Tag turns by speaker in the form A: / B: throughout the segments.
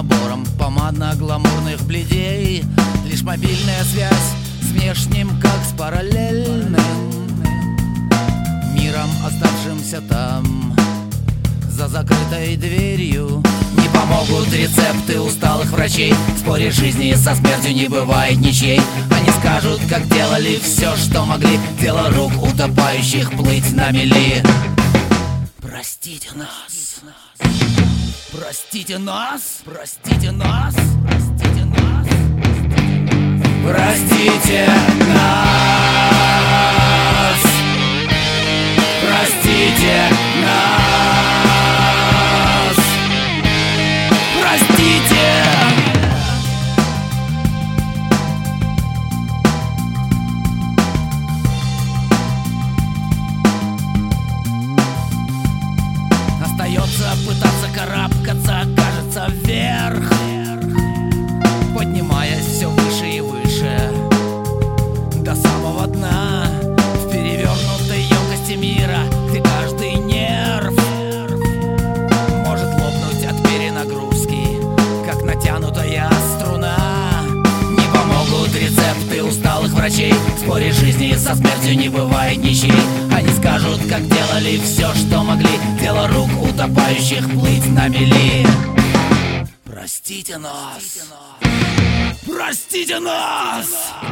A: набором помадно-гламурных бледей. Лишь мобильная связь с внешним, как с параллельным миром, оставшимся там, за закрытой дверью. Не помогут рецепты усталых врачей, в споре жизни со смертью не бывает ничьей. Они скажут, как делали все, что могли, дело рук утопающих плыть на мели. Простите нас, простите нас, простите нас, простите нас, простите нас, простите нас, простите. Остается пытаться карабкаться, кажется, вверх, поднимаясь все выше и выше, до самого дна, в перевернутой емкости мира, где каждый нерв может лопнуть от перенагрузки, как натянутая струна. Не помогут рецепты усталых врачей, в споре жизни со смертью не бывает ничьей. Они скажут, как делали все, что могли, дело рук утопающих плыть на мели. Простите нас, простите нас,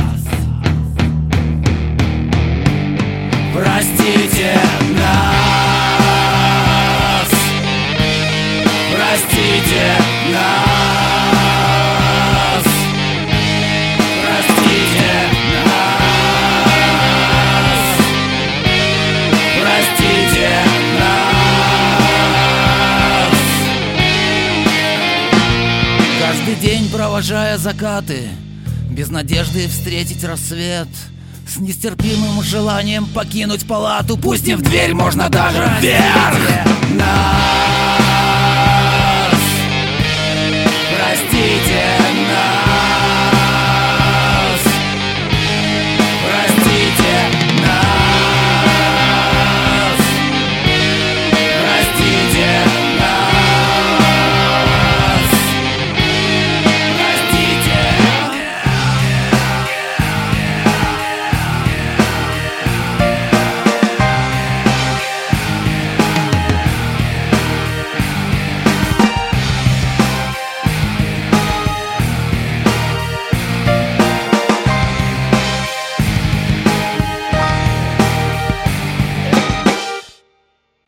A: простите нас, простите нас, простите нас, простите нас. Каждый день, провожая закаты, без надежды встретить рассвет, с нестерпимым желанием покинуть палату, пусть не в дверь, можно даже вверх.